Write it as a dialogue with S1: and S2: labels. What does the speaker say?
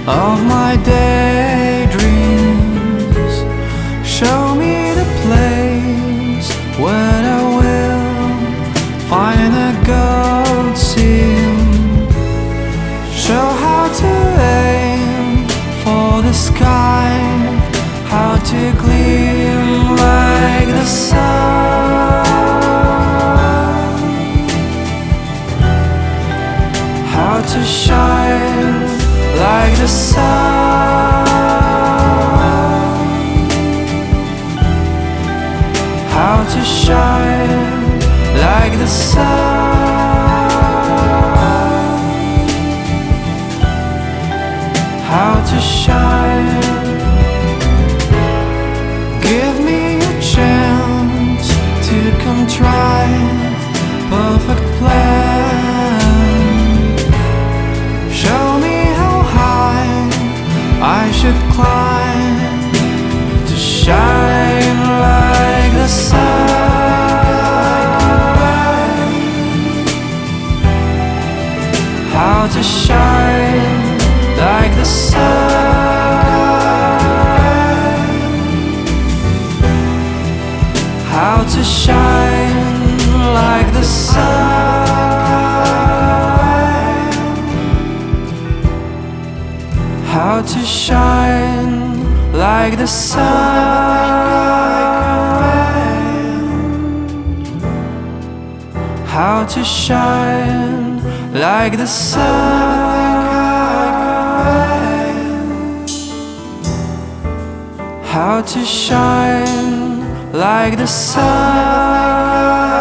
S1: of my daydreams. Show me the place where I will find a gold seal. Show how to aim for the sky, how to gleam like the sun, how to shine like the sun, how to shine like the sun, how to shine. Give me a chance to contrive perfect plan. Show me how high I should climb to shine like the sun, how to shine like the sun, how to shine like the sun, how to shine like the sun, how to shine like the sun, how to shine like the sun.